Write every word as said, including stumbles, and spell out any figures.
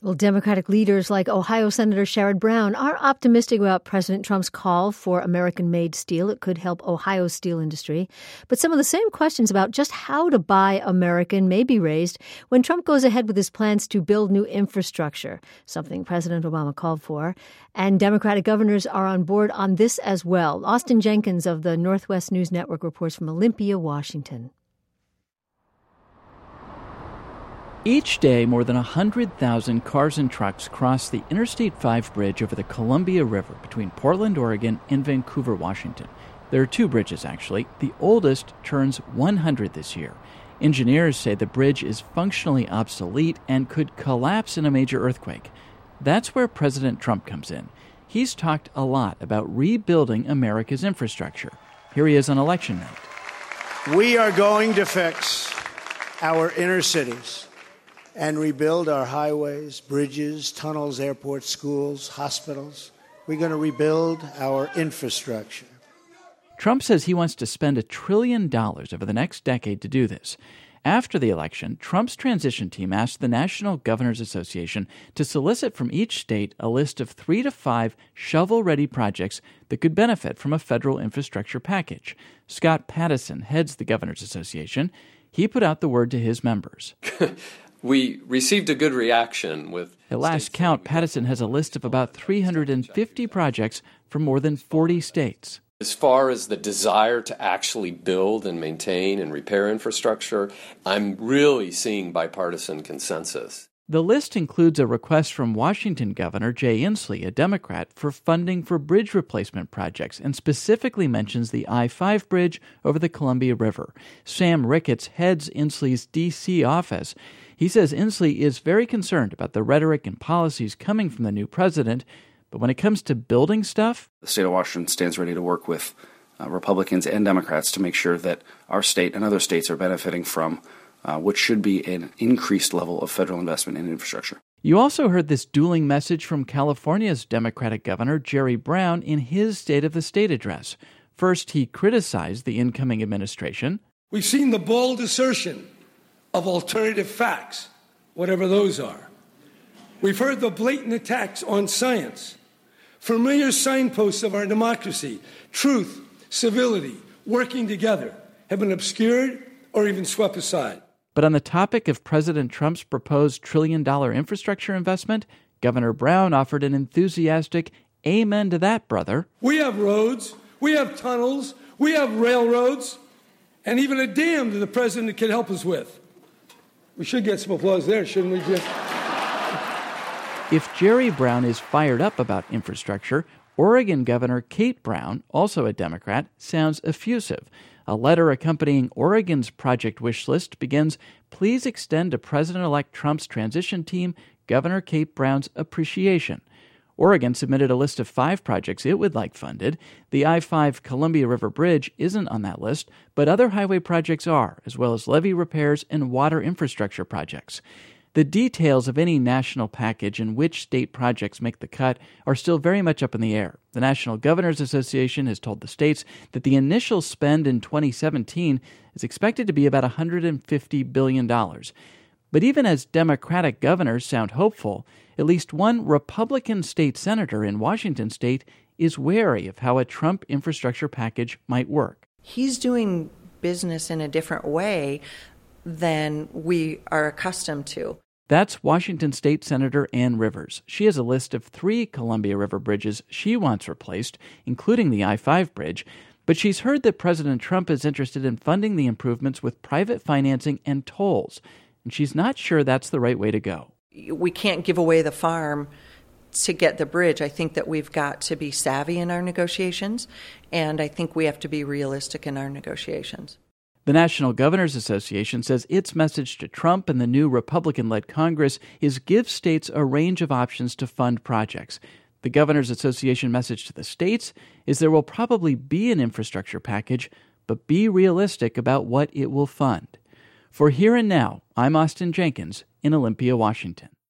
Well, Democratic leaders like Ohio Senator Sherrod Brown are optimistic about President Trump's call for American-made steel. It could help Ohio's steel industry. But some of the same questions about just how to buy American may be raised when Trump goes ahead with his plans to build new infrastructure, something President Obama called for. And Democratic governors are on board on this as well. Austin Jenkins of the Northwest News Network reports from Olympia, Washington. Each day, more than one hundred thousand cars and trucks cross the Interstate five bridge over the Columbia River between Portland, Oregon, and Vancouver, Washington. There are two bridges, actually. The oldest turns one hundred this year. Engineers say the bridge is functionally obsolete and could collapse in a major earthquake. That's where President Trump comes in. He's talked a lot about rebuilding America's infrastructure. Here he is on election night. We are going to fix our inner cities and rebuild our highways, bridges, tunnels, airports, schools, hospitals. We're going to rebuild our infrastructure. Trump says he wants to spend a trillion dollars over the next decade to do this. After the election, Trump's transition team asked the National Governors Association to solicit from each state a list of three to five shovel-ready projects that could benefit from a federal infrastructure package. Scott Pattison heads the Governors Association. He put out the word to his members. We received a good reaction with... At last count, Pattison has a list of about three hundred fifty projects from more than forty states. As far as the desire to actually build and maintain and repair infrastructure, I'm really seeing bipartisan consensus. The list includes a request from Washington Governor Jay Inslee, a Democrat, for funding for bridge replacement projects, and specifically mentions the I five bridge over the Columbia River. Sam Ricketts heads Inslee's D C office. He says Inslee is very concerned about the rhetoric and policies coming from the new president, but when it comes to building stuff... The state of Washington stands ready to work with uh, Republicans and Democrats to make sure that our state and other states are benefiting from uh, what should be an increased level of federal investment in infrastructure. You also heard this dueling message from California's Democratic Governor Jerry Brown in his State of the State address. First, he criticized the incoming administration. We've seen the bold assertion of alternative facts, whatever those are. We've heard the blatant attacks on science, familiar signposts of our democracy, truth, civility, working together, have been obscured or even swept aside. But on the topic of President Trump's proposed trillion-dollar infrastructure investment, Governor Brown offered an enthusiastic amen to that, brother. We have roads, we have tunnels, we have railroads, and even a dam that the president can help us with. We should get some applause there, shouldn't we, Jim? If Jerry Brown is fired up about infrastructure, Oregon Governor Kate Brown, also a Democrat, sounds effusive. A letter accompanying Oregon's project wish list begins, "Please extend to President-elect Trump's transition team Governor Kate Brown's appreciation." Oregon submitted a list of five projects it would like funded. The I five Columbia River Bridge isn't on that list, but other highway projects are, as well as levee repairs and water infrastructure projects. The details of any national package and which state projects make the cut are still very much up in the air. The National Governors Association has told the states that the initial spend in twenty seventeen is expected to be about one hundred fifty billion dollars. But even as Democratic governors sound hopeful, at least one Republican state senator in Washington state is wary of how a Trump infrastructure package might work. He's doing business in a different way than we are accustomed to. That's Washington State Senator Ann Rivers. She has a list of three Columbia River bridges she wants replaced, including the I five bridge, but she's heard that President Trump is interested in funding the improvements with private financing and tolls, and she's not sure that's the right way to go. We can't give away the farm to get the bridge. I think that we've got to be savvy in our negotiations, and I think we have to be realistic in our negotiations. The National Governors Association says its message to Trump and the new Republican-led Congress is give states a range of options to fund projects. The Governors Association message to the states is there will probably be an infrastructure package, but be realistic about what it will fund. For Here and Now, I'm Austin Jenkins in Olympia, Washington.